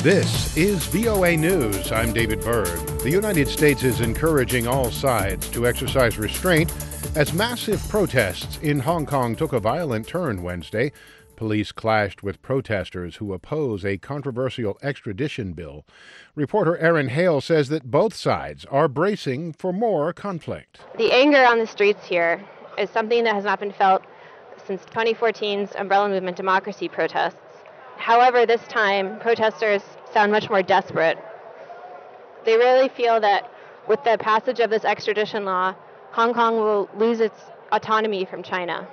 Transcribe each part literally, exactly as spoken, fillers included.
This is V O A News. I'm David Byrd. The United States is encouraging all sides to exercise restraint as massive protests in Hong Kong took a violent turn Wednesday. Police clashed with protesters who oppose a controversial extradition bill. Reporter Erin Hale says that both sides are bracing for more conflict. The anger on the streets here is something that has not been felt since twenty fourteen's Umbrella Movement democracy protests. However, this time, protesters sound much more desperate. They really feel that with the passage of this extradition law, Hong Kong will lose its autonomy from China.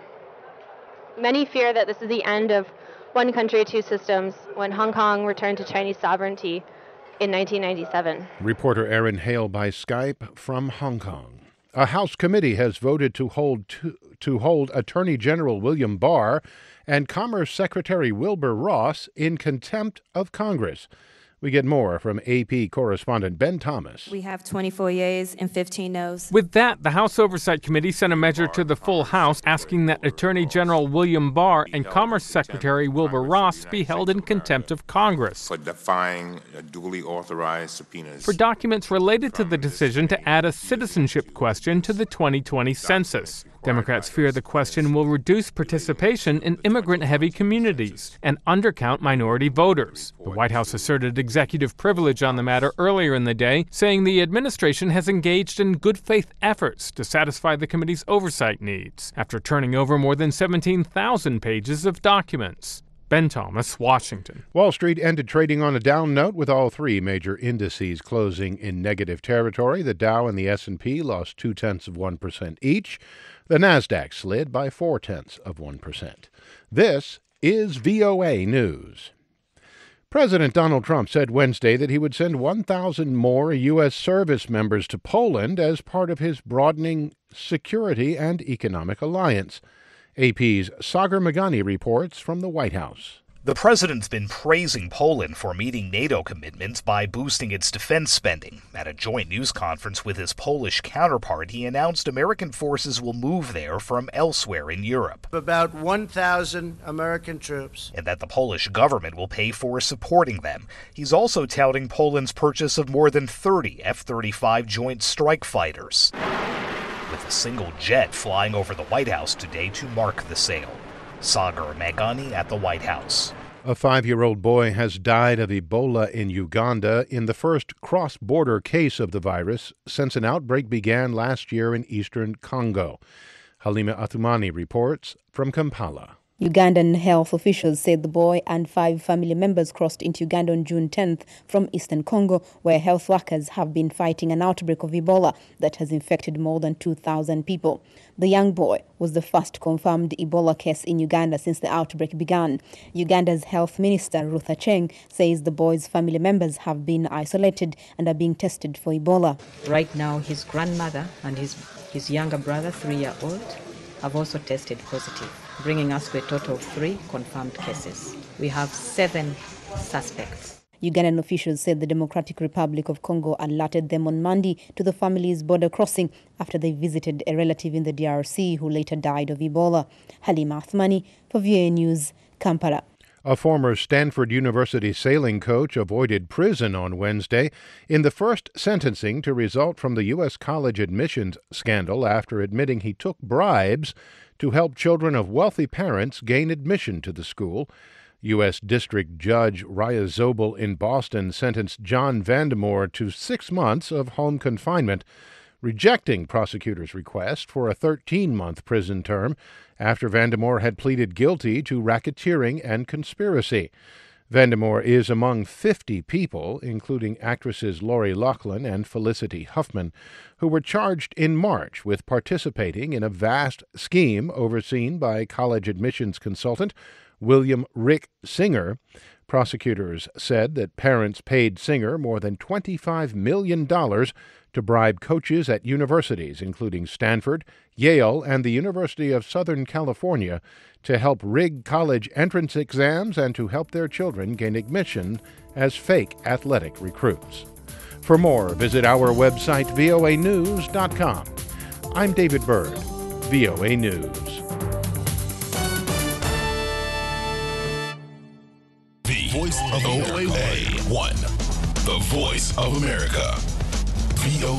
Many fear that this is the end of one country, two systems when Hong Kong returned to Chinese sovereignty in nineteen ninety-seven. Reporter Erin Hale by Skype from Hong Kong. A House committee has voted to hold to, to hold Attorney General William Barr and Commerce Secretary Wilbur Ross in contempt of Congress. We get more from A P correspondent Ben Thomas. We have twenty-four yeas and fifteen noes. With that, the House Oversight Committee sent a measure to the full House asking that Attorney General William Barr and Commerce Secretary Wilbur Ross be held in contempt of Congress for defying duly authorized subpoenas for documents related to the decision to add a citizenship question to the twenty twenty census. Democrats fear the question will reduce participation in immigrant-heavy communities and undercount minority voters. The White House asserted executive privilege on the matter earlier in the day, saying the administration has engaged in good faith efforts to satisfy the committee's oversight needs after turning over more than seventeen thousand pages of documents. Ben Thomas, Washington. Wall Street ended trading on a down note with all three major indices closing in negative territory. The Dow and the S and P lost two-tenths of one percent each. The Nasdaq slid by four-tenths of one percent. This is V O A News. President Donald Trump said Wednesday that he would send one thousand more U S service members to Poland as part of his broadening security and economic alliance. A P's Sagar Meghani reports from the White House. The president's been praising Poland for meeting NATO commitments by boosting its defense spending. At a joint news conference with his Polish counterpart, he announced American forces will move there from elsewhere in Europe. About one thousand American troops. And that the Polish government will pay for supporting them. He's also touting Poland's purchase of more than thirty F thirty-five Joint Strike Fighters, with a single jet flying over the White House today to mark the sale. Sagar Meghani at the White House. A five-year-old boy has died of Ebola in Uganda in the first cross-border case of the virus since an outbreak began last year in eastern Congo. Halima Athumani reports from Kampala. Ugandan health officials said the boy and five family members crossed into Uganda on June tenth from eastern Congo, where health workers have been fighting an outbreak of Ebola that has infected more than two thousand people. The young boy was the first confirmed Ebola case in Uganda since the outbreak began. Uganda's health minister, Ruth Aceng, says the boy's family members have been isolated and are being tested for Ebola. Right now, his grandmother and his, his younger brother, three-year-old, have also tested positive, bringing us to a total of three confirmed cases. We have seven suspects. Ugandan officials said the Democratic Republic of Congo alerted them on Monday to the family's border crossing after they visited a relative in the D R C who later died of Ebola. Halima Athumani for V O A News, Kampala. A former Stanford University sailing coach avoided prison on Wednesday in the first sentencing to result from the U S college admissions scandal after admitting he took bribes to help children of wealthy parents gain admission to the school. U S District Judge Raya Zobel in Boston sentenced John Vandemore to six months of home confinement, rejecting prosecutors' request for a thirteen-month prison term after Vandemore had pleaded guilty to racketeering and conspiracy. Vandemore is among fifty people, including actresses Lori Loughlin and Felicity Huffman, who were charged in March with participating in a vast scheme overseen by college admissions consultant William Rick Singer. Prosecutors said that parents paid Singer more than twenty-five million dollars to bribe coaches at universities, including Stanford, Yale, and the University of Southern California, to help rig college entrance exams and to help their children gain admission as fake athletic recruits. For more, visit our website, V O A news dot com. I'm David Byrd, V O A News. voice of O A one. The voice of America. V O